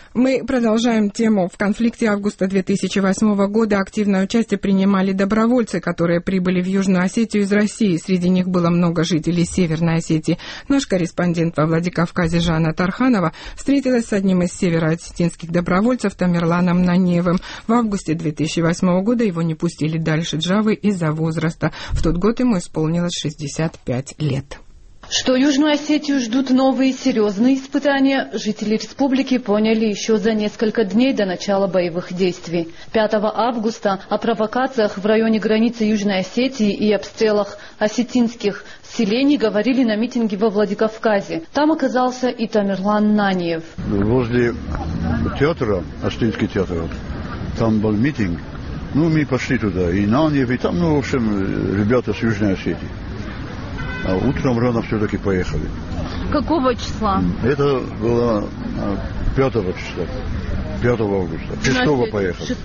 Мы продолжаем тему. В конфликте августа 2008 года активное участие принимали добровольцы, которые прибыли в Южную Осетию из России. Среди них было много жителей Северной Осетии. Наш корреспондент во Владикавказе Жанна Тарханова встретилась с одним из североосетинских добровольцев Тамерланом Наниевым. В августе 2008 года его не пустили дальше Джавы из-за возраста. В тот год ему исполнилось 65 лет. Что Южную Осетию ждут новые серьезные испытания, жители республики поняли еще за несколько дней до начала боевых действий. 5 августа о провокациях в районе границы Южной Осетии и обстрелах осетинских селений говорили на митинге во Владикавказе. Там оказался и Тамерлан Наниев. Возле театра, Осетинский театр, там был митинг. Мы пошли туда, и Наниев, и там, в общем, ребята с Южной Осетии. А утром рано все-таки поехали. Какого числа? Это было 5 числа, 5 августа. 6 поехали. 6?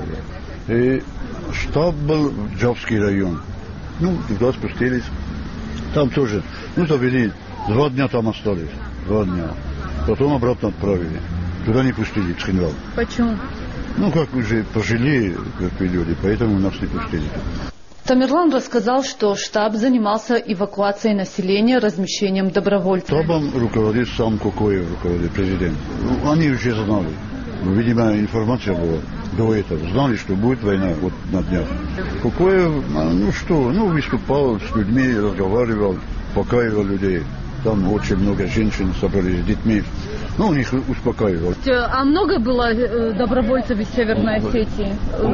И штаб был Джавский район. Туда спустились. Там тоже, довели, 2 дня там остались. 2 дня. Потом обратно отправили. Туда не пустили, в Цхинвал. Почему? Как уже пожили, как люди, поэтому нас не пустили. Тамерлан рассказал, что штаб занимался эвакуацией населения, размещением добровольцев. Штабом руководит сам Кокоев, президент. Они уже знали. Видимо, информация была до этого. Знали, что будет война на днях. Кокоев, выступал с людьми, разговаривал, успокаивал людей. Там очень много женщин собрались с детьми. Он их успокаивал. А много было добровольцев из Северной Осетии?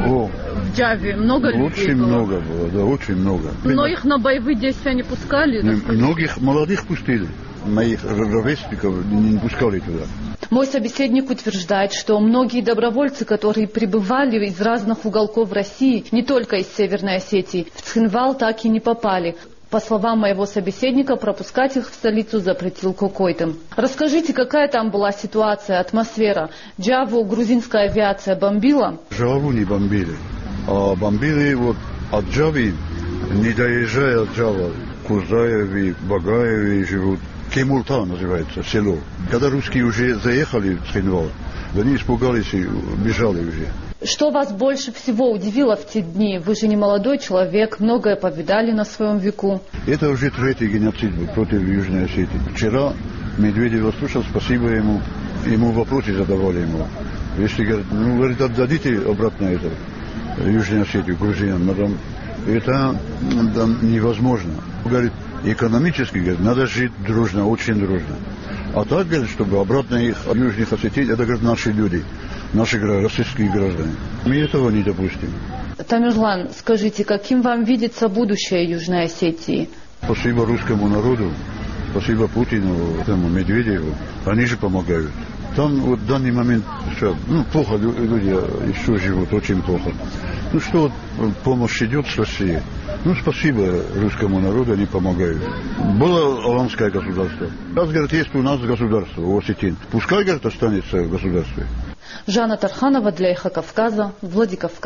В Джаве? Много людей очень было? Много было, да, очень много. Но их на боевые действия не пускали? Многих молодых пустили. Моих ровесников не пускали туда. Мой собеседник утверждает, что многие добровольцы, которые прибывали из разных уголков России, не только из Северной Осетии, в Цхинвал так и не попали. По словам моего собеседника, пропускать их в столицу запретил Кокойтым. Расскажите, какая там была ситуация, атмосфера? Джаву грузинская авиация бомбила? Джаву не бомбили. А бомбили от Джавы, не доезжая от Джава, Курзаеви, Багаеви живут. Кемулта называется село. Когда русские уже заехали в Цхинвал, они испугались и бежали уже. Что вас больше всего удивило в те дни? Вы же не молодой человек, многое повидали на своем веку. Это уже 3-й геноцид против Южной Осетии. Вчера Медведев слушал, спасибо ему. Ему вопросы задавали ему. Если говорит, отдадите обратно это, Южную Осетию, грузинам, это невозможно. Говорит, экономически, надо жить дружно, очень дружно. А так, говорит, чтобы обратно их южных осетин, это, говорит, наши люди, наши российские граждане. Мы этого не допустим. Тамерлан, скажите, каким вам видится будущее Южной Осетии? Спасибо русскому народу, спасибо Путину, Медведеву, они же помогают. Там в данный момент плохо люди еще живут, очень плохо. Помощь идет с России. Спасибо русскому народу, они помогают. Было аланское государство. Раз, говорит, есть у нас государство, у осетин. Пускай, говорит, останется в государстве. Жанна Тарханова для Эхо Кавказа, Владикавказ.